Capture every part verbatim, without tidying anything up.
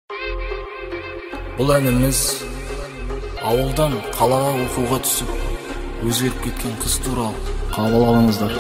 Бұл әніміз ауылдан қалаға оқуға түсіп, өзгеріп кеткен қыз туралы. Қабыл алыңыздар.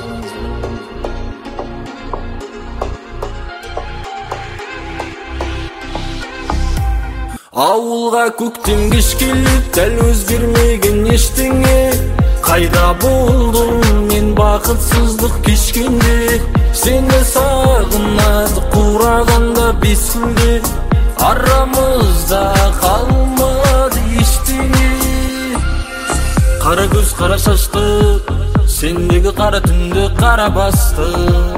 Ауылға көктем кеш келіп, дәл өзгермеген ештеңе. Қайда болдың мен бақытсыздық кешкенде? Сені сағынады қурағанда бес күнде. Арамызда қалмады ештеңе. Қара көз қара шашты, сендегі қара түнді қара басты.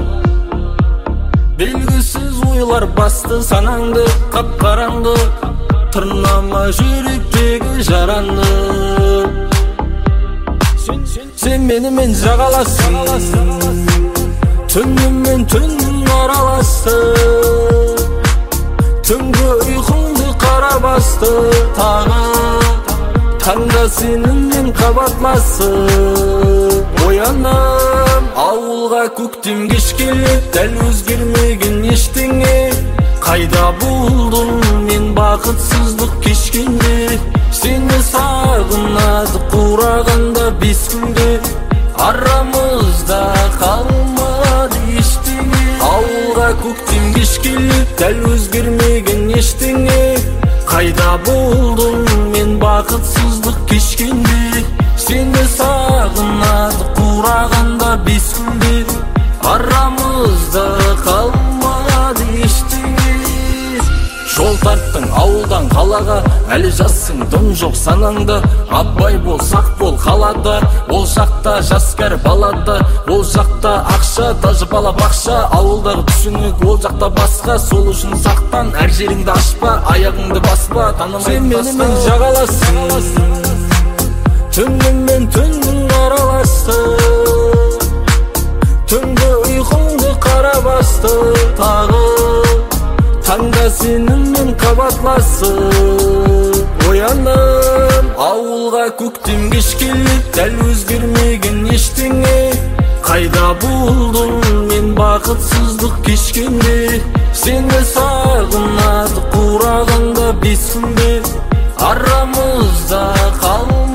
Белгісіз ойлар басты санаңды, қап-қараңғы. Тырнама жүректегі жараны. Сен менімен жағаласың, түніммен түннің араласты. Түнгі ұйқыңды қара басты, тағы таңда сенімен қабатласы. Оянам ауылға көктем кеш келіп, дәл өзгермеген ештеңе. Қайда болдың мен бақытсыздық кешкенде? Сені сағынады қурағанда бес күнде. Арамызда қалмады ештеңе. Ауылға көктем кеш келіп, дәл өзгермеген ештеңе. Қайда болдың мен бақытсыздық кешкенде? Сені сағынады қурағанда бес күнде. Арамызда қалмады ештеңе. Жол тарттың ауылдан қалаға, әлі жассың, дым жоқ санаңда. Абай бол, сақ бол қалада, ол жақта жас кәрі балада. Ол жақта ақша, даже бала бақша. Ауылдағы түсінік, ол жақта басқа. Сол үшін сақтан, әр жеріңді ашпа, аяғыңды баспа. Сен менімен жағаласың, түніммен түннің араласты. Түнгі ұйқыңды қара басты, тағы таңда сенімен қабатласы. Оянам ауылға көктем кеш келіп, дәл өзгермеген ештеңе. Қайда болдың мен бақытсыздық кешкенде? Сені сағынады қурағанда бес күнде. Арамызда қалмады